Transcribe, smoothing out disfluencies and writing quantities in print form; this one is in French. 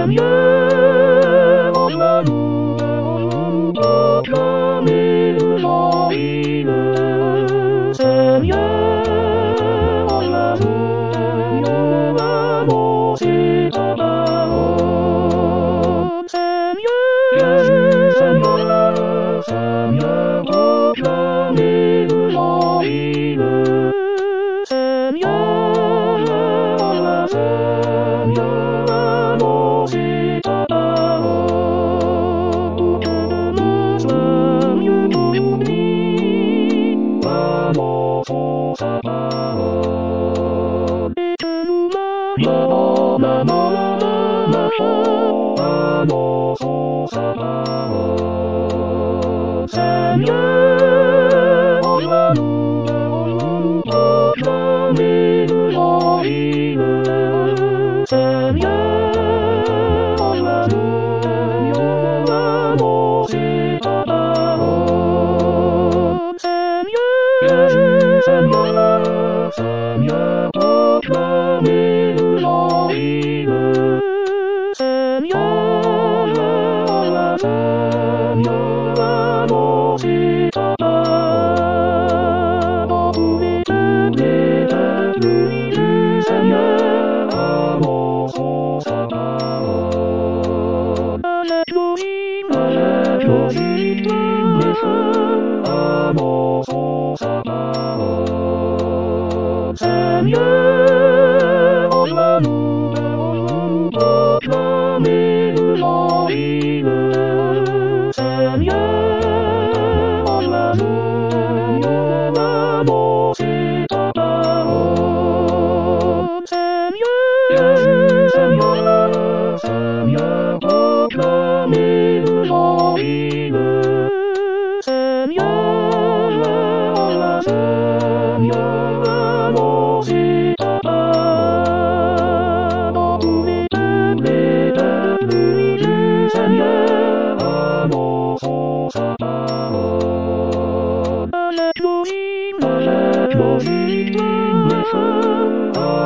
c'est mieux. Rejoins-nous, proclamer l'évangile. C'est mieux. Rejoins-nous, annoncer ta parole. C'est mieux. Jésus, Seigneur, c'est mieux. Proclamer l'évangile. C'est mieux. Sa parole et que nous marchons, annonçons sa parole. C'est mieux. Rejoins-nous, proclamer l'évangile. C'est mieux. Rejoins-nous, annoncer ta parole. C'est mieux. Jésus, Seigneur, c'est mieux. Proclamer l'évangile. C'est mieux. C'est mieux. Annoncer ta parole. Dans tous les peuples du Seigneur, annonçons sa parole. Avec nos hymnes, les feux, annonçons sa parole. C'est mieux. Rejoins-nous, proclamer l'évangile. C'est mieux. Rejoins-nous, annoncer ta parole. C'est mieux. Jésus, Seigneur, c'est mieux. Proclamer l'évangile. C'est mieux. C'est mieux. Annoncer ta parole. Dans tous les peuples du Seigneur, annonçons sa parole. Avec nos hymnes, les feux,